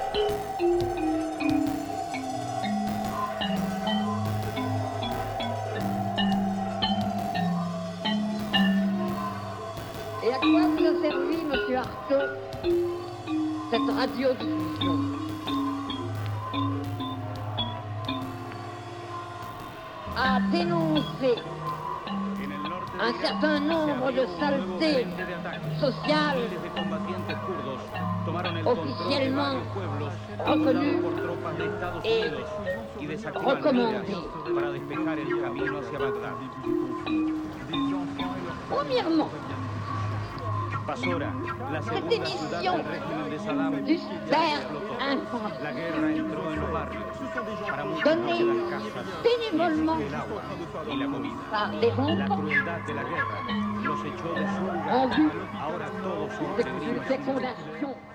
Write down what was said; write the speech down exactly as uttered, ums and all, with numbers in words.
Et à quoi vous a servi, monsieur Artaud, cette radiodiffusion? À dénoncer un certain nombre de saletés sociales officiellement reconnues et recommandées. Premièrement, cette émission du père infant donnée bénévolement par des enfants en vue de fécondation